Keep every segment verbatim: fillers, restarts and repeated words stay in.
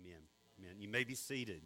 Amen. Amen. You may be seated.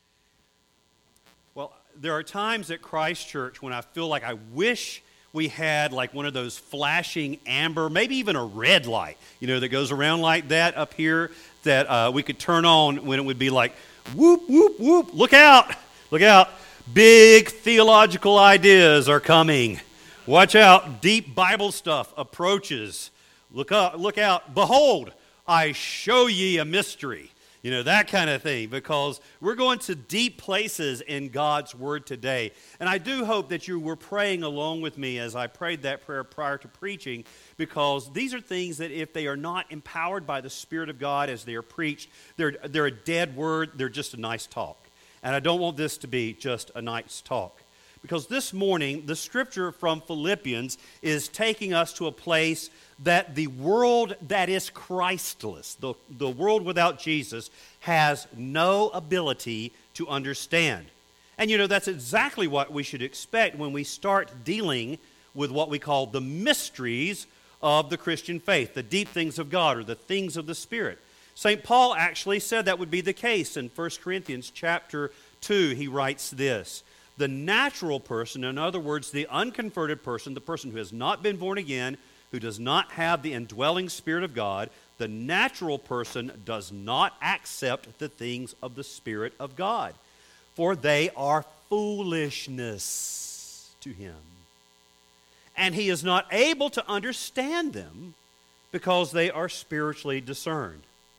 Well, there are times at Christ Church when I feel like I wish we had like one of those flashing amber, maybe even a red light, you know, that goes around like that up here that uh, we could turn on when it would be like, whoop, whoop, whoop, look out, look out. Big theological ideas are coming. Watch out, deep Bible stuff approaches. Look up, look out, behold, I show ye a mystery. You know, that kind of thing, because we're going to deep places in God's Word today. And I do hope that you were praying along with me as I prayed that prayer prior to preaching, because these are things that if they are not empowered by the Spirit of God as they are preached, they're, they're a dead word, they're just a nice talk. And I don't want this to be just a nice talk. Because this morning, the scripture from Philippians is taking us to a place that the world that is Christless, the, the world without Jesus, has no ability to understand. And you know, that's exactly what we should expect when we start dealing with what we call the mysteries of the Christian faith, the deep things of God or the things of the Spirit. Saint Paul actually said that would be the case in First Corinthians chapter two. He writes this: the natural person, in other words, the unconverted person, the person who has not been born again, who does not have the indwelling Spirit of God, the natural person does not accept the things of the Spirit of God, for they are foolishness to him. And he is not able to understand them because they are spiritually discerned.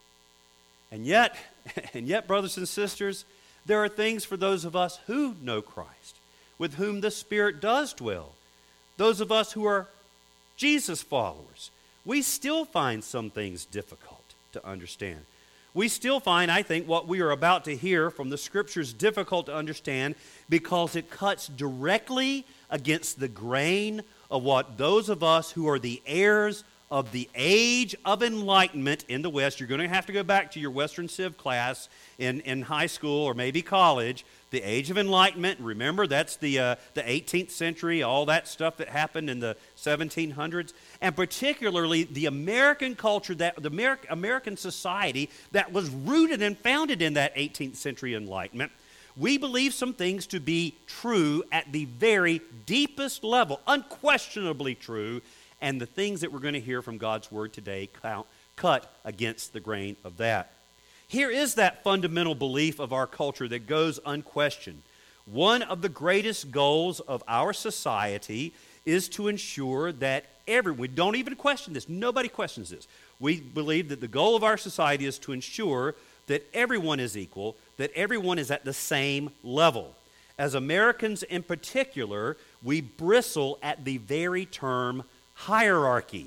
And yet, and yet, brothers and sisters, there are things for those of us who know Christ, with whom the Spirit does dwell. Those of us who are Jesus followers, we still find some things difficult to understand. We still find, I think, what we are about to hear from the Scriptures difficult to understand because it cuts directly against the grain of what those of us who are the heirs of the age of enlightenment in the West. You're going to have to go back to your Western Civ class in, in high school or maybe college. The age of enlightenment, remember, that's the uh, the eighteenth century, all that stuff that happened in the seventeen hundreds, and particularly the American culture, that the American, American society that was rooted and founded in that eighteenth century enlightenment. We believe some things to be true at the very deepest level, unquestionably true, and the things that we're going to hear from God's Word today count, cut against the grain of that. Here is that fundamental belief of our culture that goes unquestioned. One of the greatest goals of our society is to ensure that everyone, we don't even question this, nobody questions this. We believe that the goal of our society is to ensure that everyone is equal, that everyone is at the same level. As Americans in particular, we bristle at the very term hierarchy.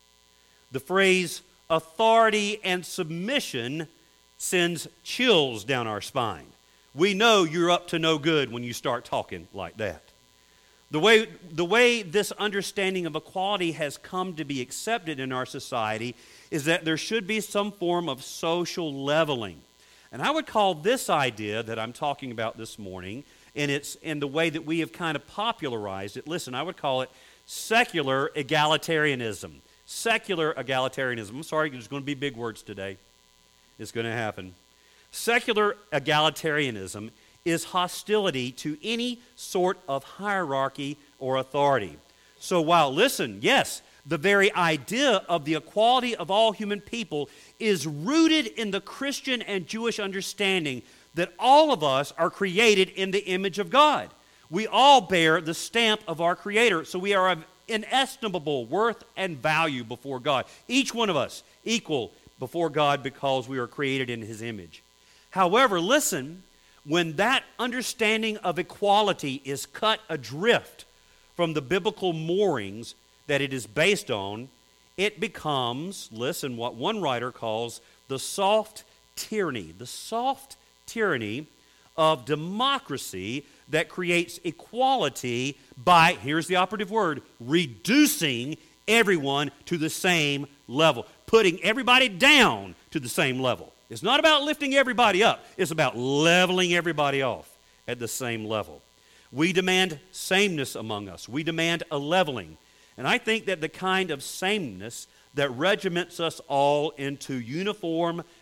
The phrase authority and submission sends chills down our spine. We know you're up to no good when you start talking like that. The way, the way this understanding of equality has come to be accepted in our society is that there should be some form of social leveling. And I would call this idea that I'm talking about this morning, and it's in the way that we have kind of popularized it, listen, I would call it secular egalitarianism. Secular egalitarianism. I'm sorry, there's going to be big words today. It's going to happen. Secular egalitarianism is hostility to any sort of hierarchy or authority. So while, listen, yes, the very idea of the equality of all human people is rooted in the Christian and Jewish understanding that all of us are created in the image of God. We all bear the stamp of our Creator, so we are of inestimable worth and value before God. Each one of us equal before God because we are created in His image. However, listen, when that understanding of equality is cut adrift from the biblical moorings that it is based on, it becomes, listen, what one writer calls the soft tyranny, the soft tyranny of democracy that creates equality by, here's the operative word, reducing everyone to the same level, putting everybody down to the same level. It's not about lifting everybody up. It's about leveling everybody off at the same level. We demand sameness among us. We demand a leveling. And I think that the kind of sameness that regiments us all into uniform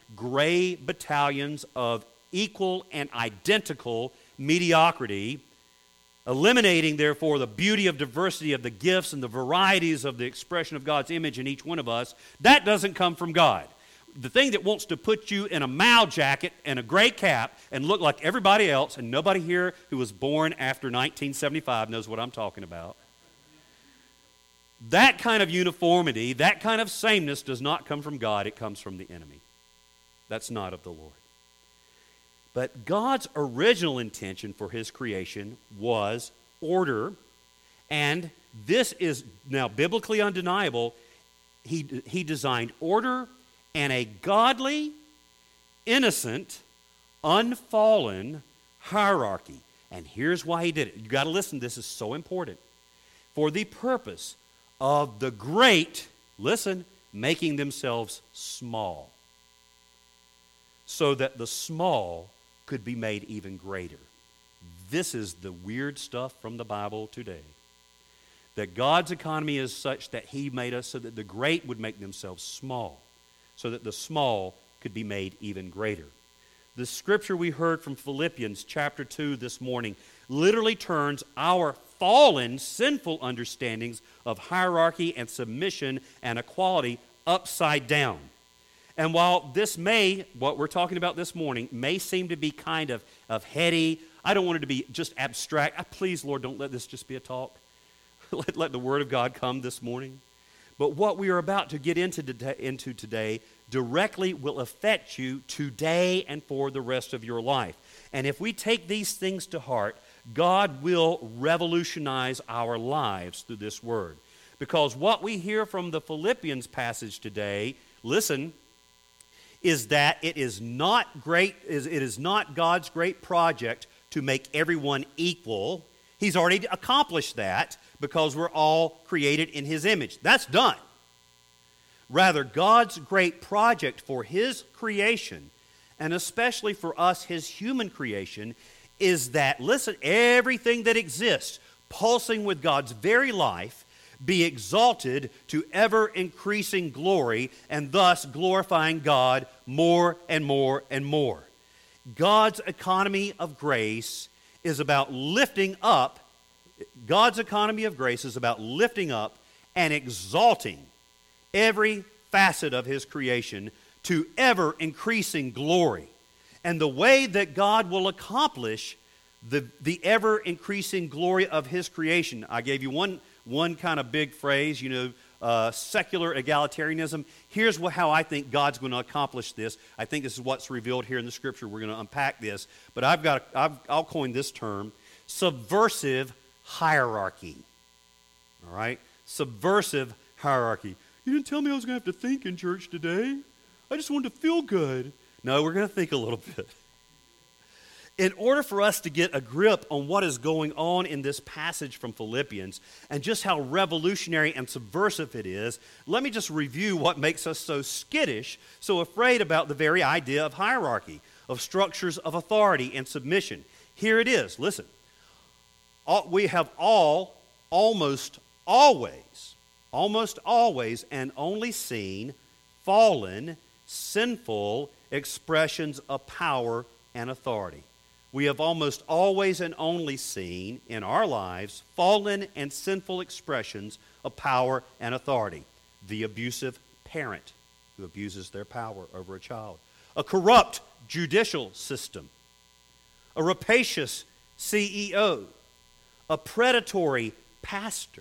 gray battalions of equal and identical mediocrity, eliminating, therefore, the beauty of diversity of the gifts and the varieties of the expression of God's image in each one of us. That doesn't come from God. The thing that wants to put you in a Mao jacket and a gray cap and look like everybody else, and nobody here who was born after nineteen seventy-five knows what I'm talking about. That kind of uniformity, that kind of sameness does not come from God. It comes from the enemy. That's not of the Lord. But God's original intention for his creation was order, and this is now biblically undeniable. He, he designed order and a godly, innocent, unfallen hierarchy. And here's why he did it. You've got to listen, this is so important. For the purpose of the great, listen, making themselves small, so that the small could be made even greater. This is the weird stuff from the Bible today. That God's economy is such that he made us so that the great would make themselves small, so that the small could be made even greater. The scripture we heard from Philippians chapter two this morning literally turns our fallen, sinful understandings of hierarchy and submission and equality upside down. And while this may, what we're talking about this morning, may seem to be kind of, of heady, I don't want it to be just abstract. I, please, Lord, don't let this just be a talk. let, let the Word of God come this morning. But what we are about to get into today, into today directly will affect you today and for the rest of your life. And if we take these things to heart, God will revolutionize our lives through this word. Because what we hear from the Philippians passage today, listen, is that it is not great, is it is not God's great project to make everyone equal. He's already accomplished that because we're all created in his image. That's done. Rather, God's great project for his creation, and especially for us, his human creation, is that, listen, everything that exists, pulsing with God's very life, be exalted to ever-increasing glory, and thus glorifying God more and more and more. God's economy of grace is about lifting up, God's economy of grace is about lifting up and exalting every facet of his creation to ever-increasing glory. And the way that God will accomplish the, the ever-increasing glory of his creation, I gave you one, one kind of big phrase, you know, uh, secular egalitarianism. Here's what, how I think God's going to accomplish this. I think this is what's revealed here in the Scripture. We're going to unpack this. But I've got, I've, I'll coin this term, subversive hierarchy. All right? Subversive hierarchy. You didn't tell me I was going to have to think in church today. I just wanted to feel good. No, we're going to think a little bit. In order for us to get a grip on what is going on in this passage from Philippians and just how revolutionary and subversive it is, let me just review what makes us so skittish, so afraid about the very idea of hierarchy, of structures of authority and submission. Here it is. Listen. All, we have all, almost always, almost always, and only seen fallen, sinful expressions of power and authority. We have almost always and only seen in our lives fallen and sinful expressions of power and authority. The abusive parent who abuses their power over a child. A corrupt judicial system. A rapacious C E O. A predatory pastor.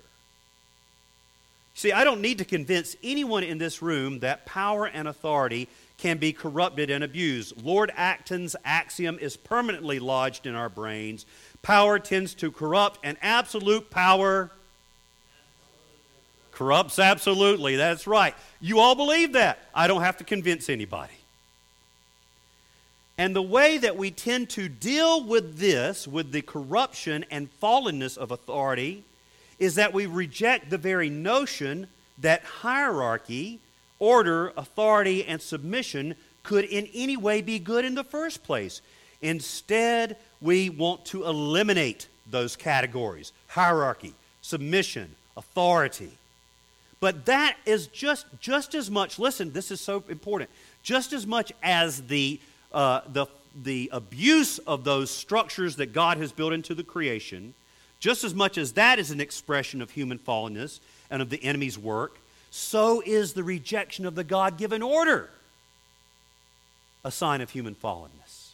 See, I don't need to convince anyone in this room that power and authority can be corrupted and abused. Lord Acton's axiom is permanently lodged in our brains. Power tends to corrupt, and absolute power corrupts absolutely. That's right. You all believe that. I don't have to convince anybody. And the way that we tend to deal with this, with the corruption and fallenness of authority, is that we reject the very notion that hierarchy, order, authority, and submission could in any way be good in the first place. Instead, we want to eliminate those categories: hierarchy, submission, authority. But that is just, just as much, listen, this is so important, just as much as the, uh, the, the abuse of those structures that God has built into the creation, just as much as that is an expression of human fallenness and of the enemy's work, so is the rejection of the God-given order a sign of human fallenness.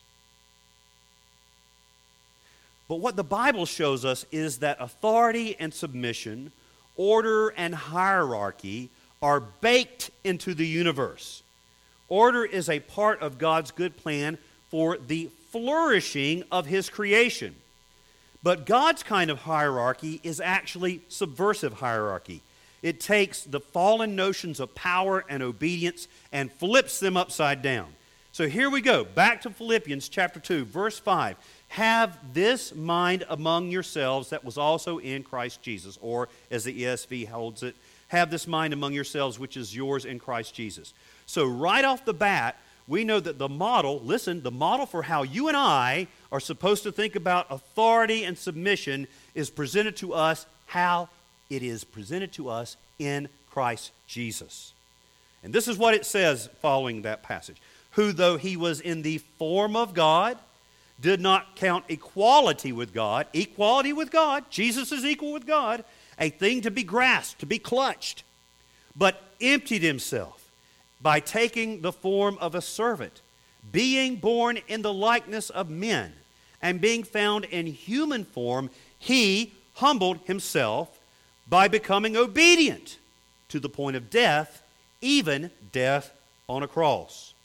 But what the Bible shows us is that authority and submission, order and hierarchy are baked into the universe. Order is a part of God's good plan for the flourishing of His creation. But God's kind of hierarchy is actually subversive hierarchy. It takes the fallen notions of power and obedience and flips them upside down. So here we go, back to Philippians chapter two, verse five. Have this mind among yourselves that was also in Christ Jesus, or as the E S V holds it, have this mind among yourselves which is yours in Christ Jesus. So right off the bat, we know that the model, listen, the model for how you and I are supposed to think about authority and submission is presented to us how it is presented to us in Christ Jesus. And this is what it says following that passage. Who, though he was in the form of God, did not count equality with God, equality with God, Jesus is equal with God, a thing to be grasped, to be clutched, but emptied himself by taking the form of a servant, being born in the likeness of men, and being found in human form, he humbled himself by becoming obedient to the point of death, even death on a cross.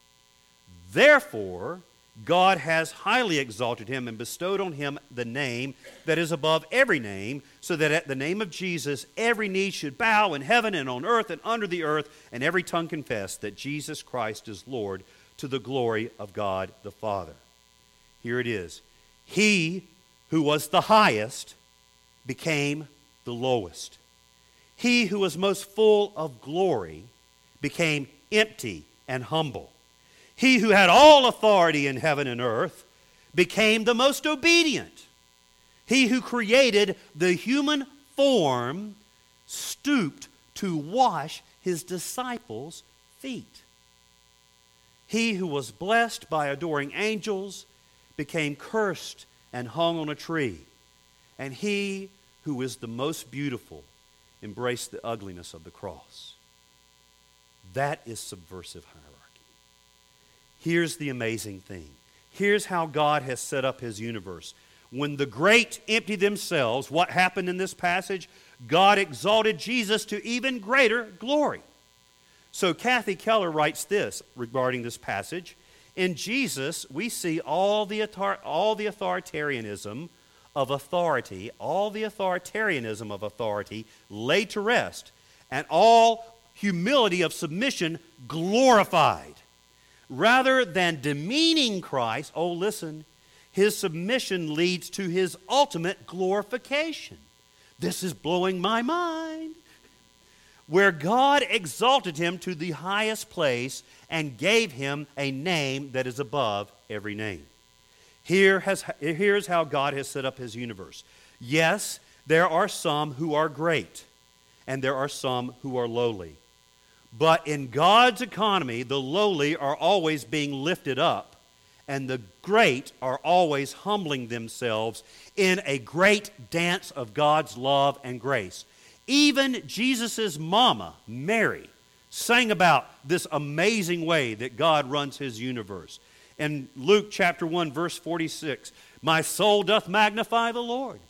Therefore, God has highly exalted him and bestowed on him the name that is above every name, so that at the name of Jesus every knee should bow in heaven and on earth and under the earth, and every tongue confess that Jesus Christ is Lord, to the glory of God the Father. Here it is. He who was the highest became the lowest. He who was most full of glory became empty and humble. He who had all authority in heaven and earth became the most obedient. He who created the human form stooped to wash his disciples' feet. He who was blessed by adoring angels became cursed and hung on a tree. And he who is the most beautiful embraced the ugliness of the cross. That is subversive hierarchy. Here's the amazing thing. Here's how God has set up his universe. When the great emptied themselves, what happened in this passage? God exalted Jesus to even greater glory. So Kathy Keller writes this regarding this passage. In Jesus, we see all the, author- all the authoritarianism of authority, all the authoritarianism of authority laid to rest, and all humility of submission glorified. Rather than demeaning Christ, oh listen, his submission leads to his ultimate glorification. This is blowing my mind. Where God exalted him to the highest place and gave him a name that is above every name. Here has, here's how God has set up his universe. Yes, there are some who are great, and there are some who are lowly. But in God's economy, the lowly are always being lifted up, and the great are always humbling themselves in a great dance of God's love and grace. Even Jesus' mama, Mary, sang about this amazing way that God runs his universe. In Luke chapter one, verse forty-six, my soul doth magnify the Lord.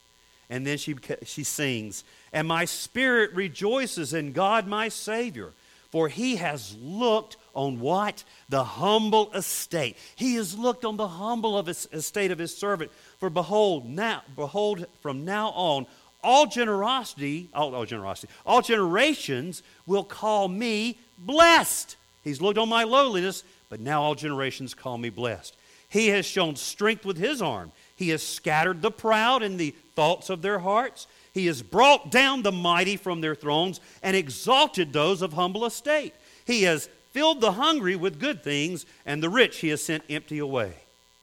And then she, she sings, and my spirit rejoices in God my Savior, for he has looked on what? The humble estate. He has looked on the humble of his estate of his servant. For behold, now, behold, from now on, all generosity, all, all generosity, all generations will call me blessed. He's looked on my lowliness, but now all generations call me blessed. He has shown strength with his arm. He has scattered the proud in the thoughts of their hearts. He has brought down the mighty from their thrones and exalted those of humble estate. He has filled the hungry with good things, and the rich he has sent empty away.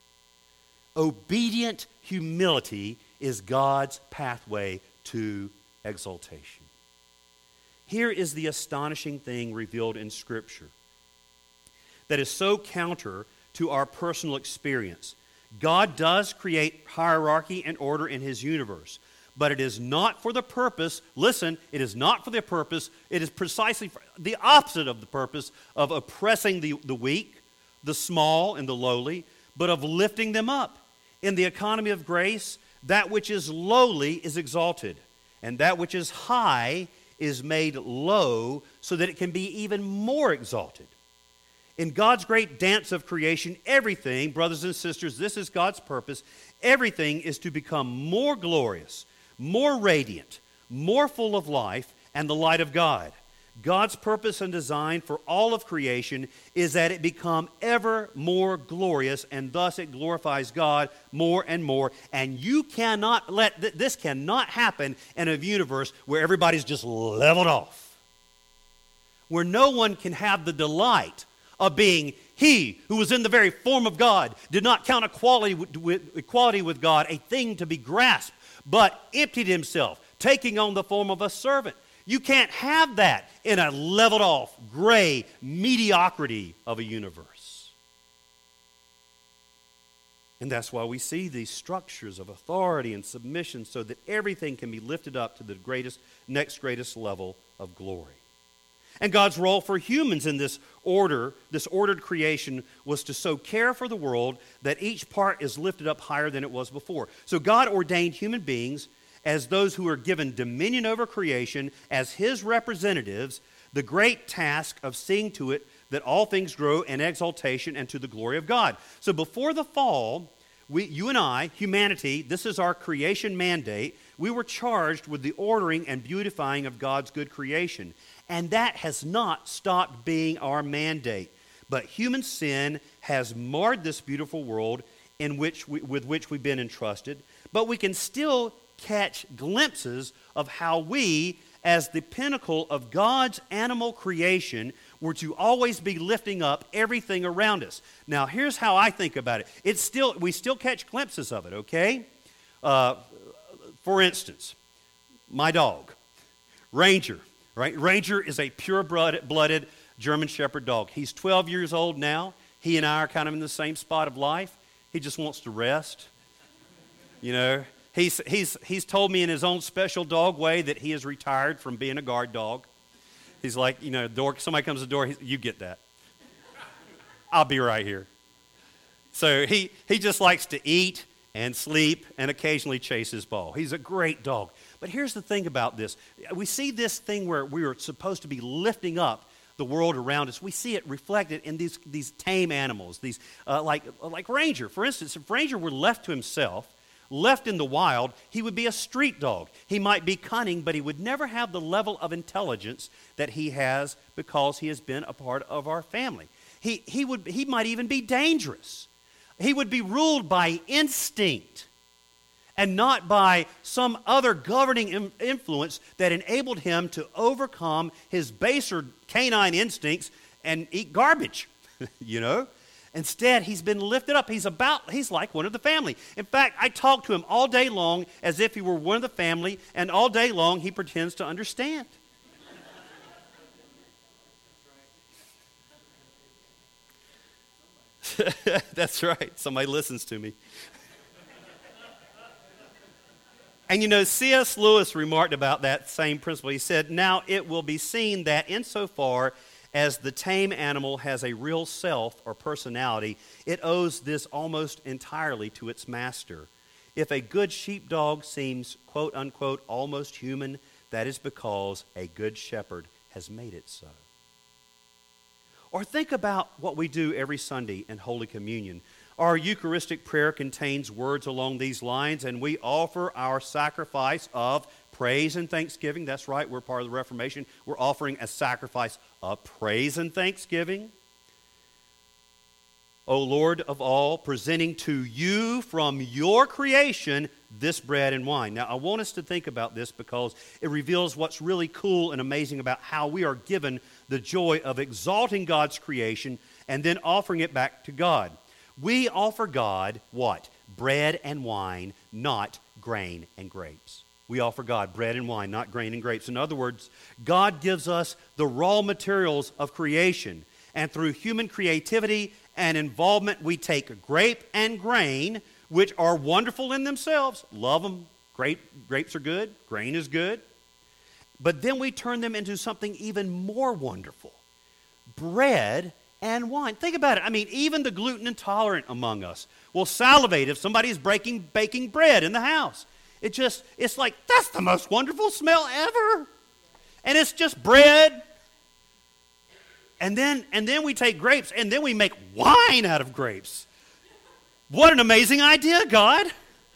Obedient humility is God's pathway to exaltation. Here is the astonishing thing revealed in Scripture. that is so counter to our personal experience. God does create hierarchy and order in his universe, but it is not for the purpose, listen, it is not for the purpose, it is precisely for the opposite of the purpose of oppressing the, the weak, the small, and the lowly, but of lifting them up. In the economy of grace, that which is lowly is exalted, and that which is high is made low so that it can be even more exalted. In God's great dance of creation, everything, brothers and sisters, this is God's purpose, everything is to become more glorious, more radiant, more full of life and the light of God. God's purpose and design for all of creation is that it become ever more glorious, and thus it glorifies God more and more. And you cannot let, th- this cannot happen in a universe where everybody's just leveled off, where no one can have the delight of being he who was in the very form of God, did not count equality with, equality with God a thing to be grasped, but emptied himself, taking on the form of a servant. You can't have that in a leveled off, gray mediocrity of a universe. And that's why we see these structures of authority and submission so that everything can be lifted up to the greatest, next greatest level of glory. And God's role for humans in this order, this ordered creation, was to so care for the world that each part is lifted up higher than it was before. So God ordained human beings as those who are given dominion over creation, as his representatives, the great task of seeing to it that all things grow in exaltation and to the glory of God. So before the fall, we, you and I, humanity, this is our creation mandate, we were charged with the ordering and beautifying of God's good creation. And that has not stopped being our mandate. But human sin has marred this beautiful world in which we, with which we've been entrusted. But we can still catch glimpses of how we, as the pinnacle of God's animal creation, were to always be lifting up everything around us. Now, here's how I think about it. It's still we still catch glimpses of it, okay? Uh, for instance, my dog, Ranger. Right? Ranger is a pure-blooded German Shepherd dog. He's twelve years old now. He and I are kind of in the same spot of life. He just wants to rest. You know, he's, he's, he's told me in his own special dog way that he is retired from being a guard dog. He's like, you know, door, somebody comes to the door, you get that. I'll be right here. So he, he just likes to eat and sleep and occasionally chase his ball. He's a great dog. But here's the thing about this. We see this thing where we are supposed to be lifting up the world around us. We see it reflected in these, these tame animals, these uh, like, like Ranger. For instance, if Ranger were left to himself, left in the wild, he would be a street dog. He might be cunning, but he would never have the level of intelligence that he has because he has been a part of our family. He, he, would, he might even be dangerous. He would be ruled by instinct and not by some other governing influence that enabled him to overcome his baser canine instincts and eat garbage, you know? Instead, he's been lifted up. He's about, he's like one of the family. In fact, I talk to him all day long as if he were one of the family, and all day long he pretends to understand. That's right. Somebody listens to me. And you know, C S Lewis remarked about that same principle. He said, now it will be seen that insofar as the tame animal has a real self or personality, it owes this almost entirely to its master. If a good sheepdog seems, quote unquote, almost human, that is because a good shepherd has made it so. Or think about what we do every Sunday in Holy Communion. Our Eucharistic prayer contains words along these lines, and we offer our sacrifice of praise and thanksgiving. That's right, we're part of the Reformation. We're offering a sacrifice of praise and thanksgiving. O Lord of all, presenting to you from your creation this bread and wine. Now, I want us to think about this because it reveals what's really cool and amazing about how we are given the joy of exalting God's creation and then offering it back to God. We offer God what? Bread and wine, not grain and grapes. We offer God bread and wine, not grain and grapes. In other words, God gives us the raw materials of creation, And through human creativity and involvement, we take grape and grain, which are wonderful in themselves. Love them. Grape, grapes are good. Grain is good. But then we turn them into something even more wonderful. Bread and wine. Think about it. I mean, even the gluten intolerant among us will salivate if somebody's breaking, baking bread in the house. It just, it's like, that's the most wonderful smell ever. And it's just bread. And then, and then we take grapes and then we make wine out of grapes. What an amazing idea, God.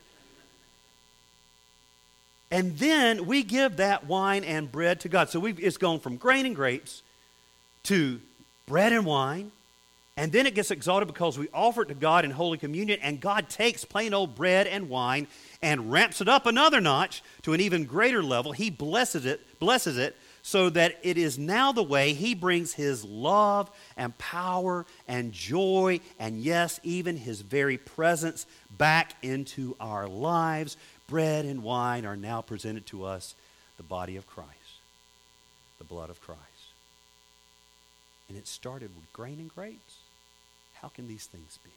And then we give that wine and bread to God. So we've, it's gone from grain and grapes to bread and wine. And then it gets exalted because we offer it to God in Holy Communion. And God takes plain old bread and wine and ramps it up another notch to an even greater level. He blesses it, blesses it so that it is now the way He brings His love and power and joy and, yes, even His very presence back into our lives. Bread and wine are now presented to us, the body of Christ, the blood of Christ. And it started with grain and grapes. How can these things be?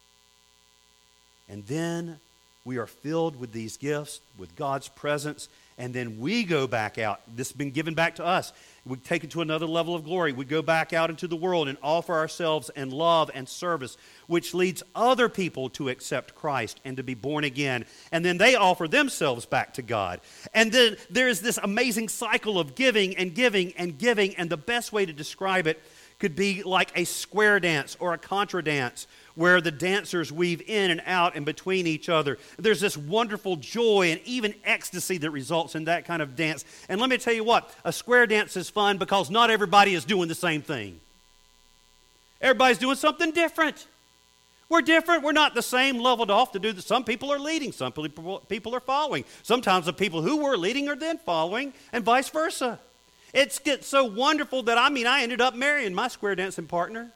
And then we are filled with these gifts, with God's presence, and then we go back out. This has been given back to us. We take it to another level of glory. We go back out into the world and offer ourselves in love and service, which leads other people to accept Christ and to be born again. And then they offer themselves back to God. And then there's this amazing cycle of giving and giving and giving, and the best way to describe it could be like a square dance or a contra dance where the dancers weave in and out and between each other. There's this wonderful joy and even ecstasy that results in that kind of dance. And let me tell you what, a square dance is fun because not everybody is doing the same thing. Everybody's doing something different. We're different. We're not the same leveled off to do that. Some people are leading. Some people are following. Sometimes the people who were leading are then following and vice versa. It's gets so wonderful that, I mean, I ended up marrying my square dancing partner.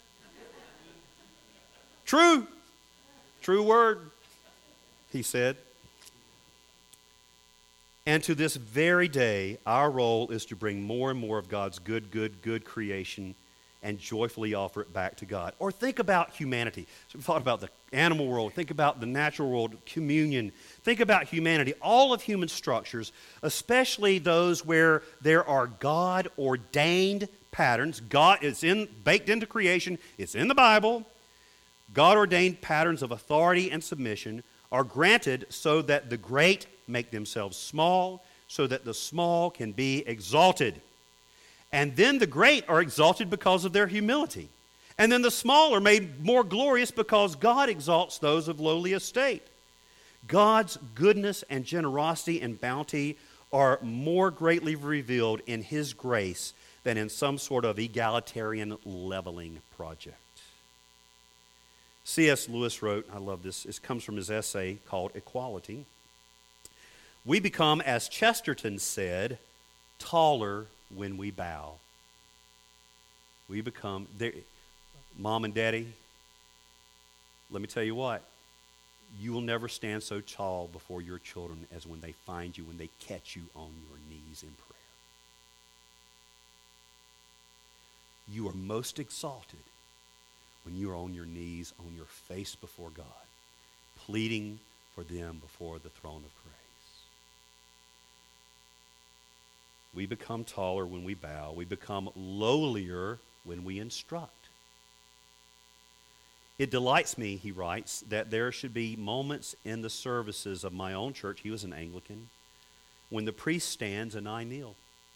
True. True word, he said. And to this very day, our role is to bring more and more of God's good, good, good creation and joyfully offer it back to God. Or think about humanity. So we thought about the animal world. Think about the natural world, communion. Think about humanity. All of human structures, especially those where there are God-ordained patterns. God, it's in, baked into creation. It's in the Bible. God-ordained patterns of authority and submission are granted so that the great make themselves small, so that the small can be exalted. And then the great are exalted because of their humility. And then the small are made more glorious because God exalts those of lowly estate. God's goodness and generosity and bounty are more greatly revealed in His grace than in some sort of egalitarian leveling project. C S Lewis wrote, I love this, this comes from his essay called Equality. We become, as Chesterton said, taller when we bow. We become, Mom and Daddy, let me tell you what, you will never stand so tall before your children as when they find you, when they catch you on your knees in prayer. You are most exalted when you are on your knees, on your face before God, pleading for them before the throne of grace. We become taller when we bow. We become lowlier when we instruct. It delights me, he writes, that there should be moments in the services of my own church, he was an Anglican, when the priest stands and I kneel.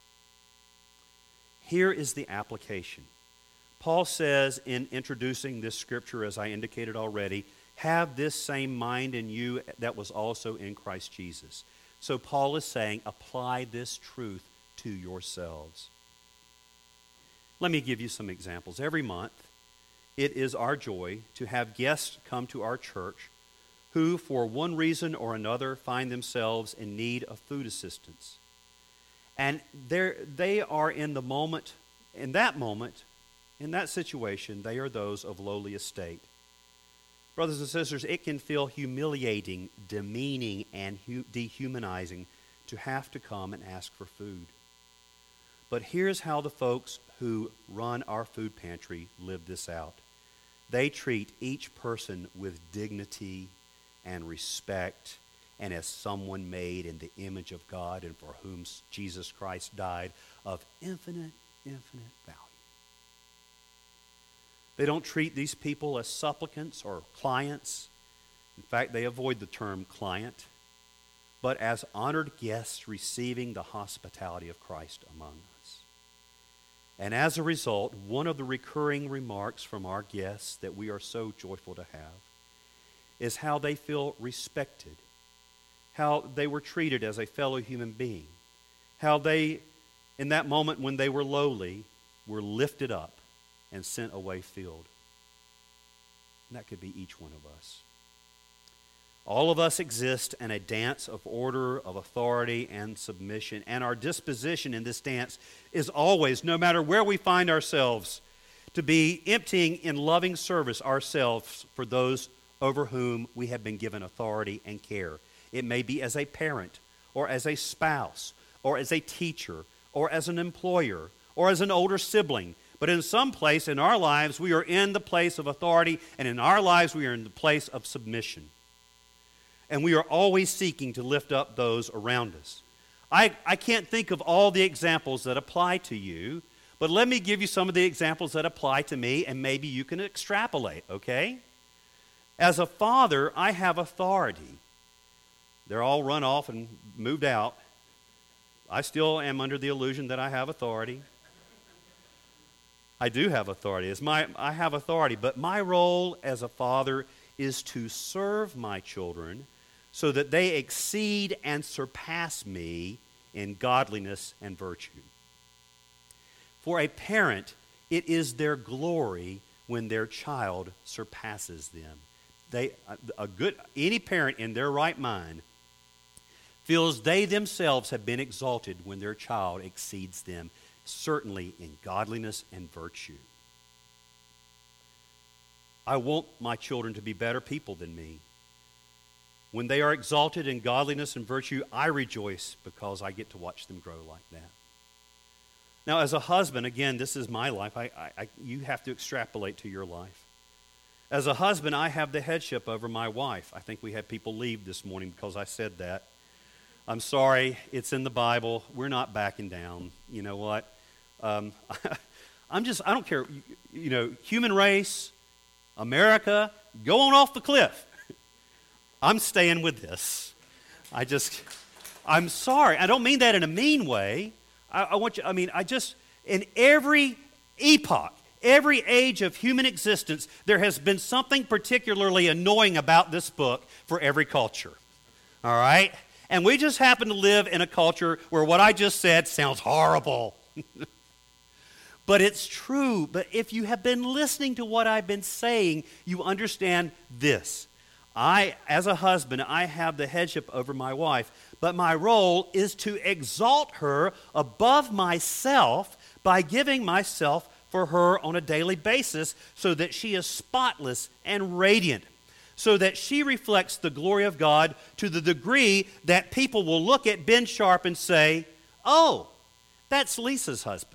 Here is the application. Paul says in introducing this scripture, as I indicated already, have this same mind in you that was also in Christ Jesus. So Paul is saying, apply this truth to yourselves. Let me give you some examples. Every month, it is our joy to have guests come to our church who, for one reason or another, find themselves in need of food assistance. And they are in the moment, in that moment, in that situation, they are those of lowly estate. Brothers and sisters, it can feel humiliating, demeaning, and hu- dehumanizing to have to come and ask for food. But here's how the folks who run our food pantry live this out. They treat each person with dignity and respect and as someone made in the image of God and for whom Jesus Christ died, of infinite, infinite value. They don't treat these people as supplicants or clients. In fact, they avoid the term client, but as honored guests receiving the hospitality of Christ among us. And as a result, one of the recurring remarks from our guests that we are so joyful to have is how they feel respected, how they were treated as a fellow human being, how they, in that moment when they were lowly, were lifted up and sent away filled. And that could be each one of us. All of us exist in a dance of order, of authority, and submission. And our disposition in this dance is always, no matter where we find ourselves, to be emptying in loving service ourselves for those over whom we have been given authority and care. It may be as a parent, or as a spouse, or as a teacher, or as an employer, or as an older sibling. But in some place in our lives, we are in the place of authority, and in our lives, we are in the place of submission. And we are always seeking to lift up those around us. I, I can't think of all the examples that apply to you, but let me give you some of the examples that apply to me, and maybe you can extrapolate, okay? As a father, I have authority. They're all run off and moved out. I still am under the illusion that I have authority. I do have authority. It's my, I have authority, but my role as a father is to serve my children so that they exceed and surpass me in godliness and virtue. For a parent, it is their glory when their child surpasses them. They, a good, any parent in their right mind feels they themselves have been exalted when their child exceeds them, certainly in godliness and virtue. I want my children to be better people than me. When they are exalted in godliness and virtue, I rejoice because I get to watch them grow like that. Now, as a husband, again, this is my life. I, I, I, you have to extrapolate to your life. As a husband, I have the headship over my wife. I think we had people leave this morning because I said that. I'm sorry, it's in the Bible. We're not backing down. You know what? Um, I'm just, I don't care, you, you know, human race, America, go on off the cliff. I'm staying with this. I just, I'm sorry. I don't mean that in a mean way. I, I want you, I mean, I just, in every epoch, every age of human existence, there has been something particularly annoying about this book for every culture. All right? And we just happen to live in a culture where what I just said sounds horrible. But it's true. But if you have been listening to what I've been saying, you understand this. I, as a husband, I have the headship over my wife, but my role is to exalt her above myself by giving myself for her on a daily basis so that she is spotless and radiant, so that she reflects the glory of God to the degree that people will look at Ben Sharp and say, oh, that's Lisa's husband.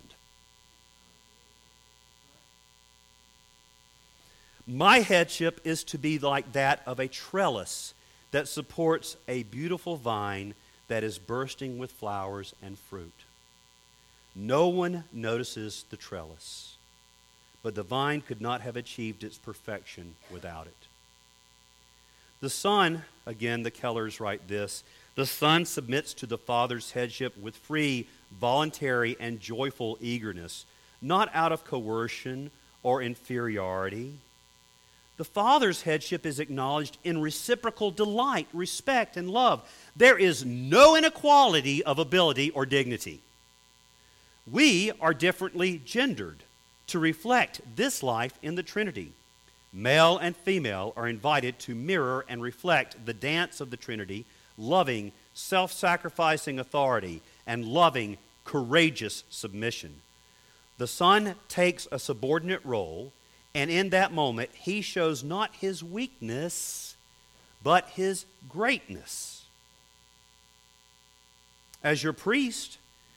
My headship is to be like that of a trellis that supports a beautiful vine that is bursting with flowers and fruit. No one notices the trellis, but the vine could not have achieved its perfection without it. The son, again, the Kellers write this, the son submits to the father's headship with free, voluntary, and joyful eagerness, not out of coercion or inferiority. The father's headship is acknowledged in reciprocal delight, respect, and love. There is no inequality of ability or dignity. We are differently gendered to reflect this life in the Trinity. Male and female are invited to mirror and reflect the dance of the Trinity, loving, self-sacrificing authority, and loving, courageous submission. The son takes a subordinate role, and in that moment, he shows not his weakness, but his greatness. As your priest,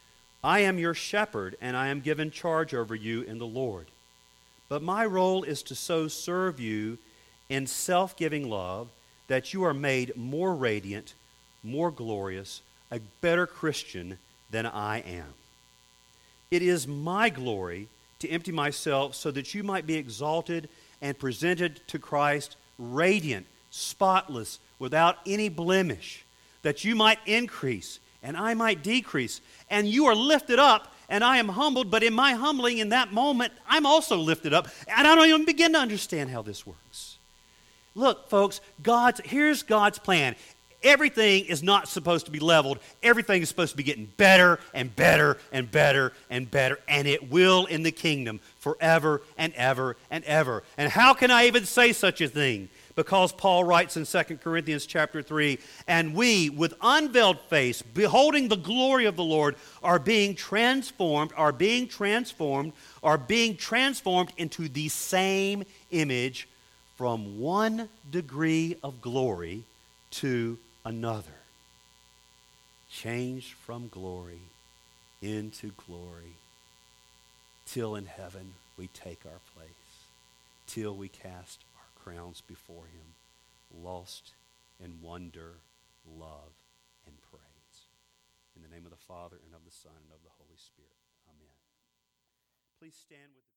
I am your shepherd, and I am given charge over you in the Lord. But my role is to so serve you in self-giving love that you are made more radiant, more glorious, a better Christian than I am. It is my glory to empty myself so that you might be exalted and presented to Christ radiant, spotless, without any blemish, that you might increase and I might decrease. And you are lifted up, and I am humbled, but in my humbling in that moment, I'm also lifted up. And I don't even begin to understand how this works. Look, folks, God's here's God's plan. Everything is not supposed to be leveled. Everything is supposed to be getting better and better and better and better. And it will in the kingdom forever and ever and ever. And how can I even say such a thing? Because Paul writes in Second Corinthians chapter three, and we, with unveiled face, beholding the glory of the Lord, are being transformed, are being transformed, are being transformed into the same image from one degree of glory to another. Changed from glory into glory, till in heaven we take our place, till we cast crowns before him, lost in wonder, love, and praise. In the name of the Father, and of the Son, and of the Holy Spirit. Amen. Please stand with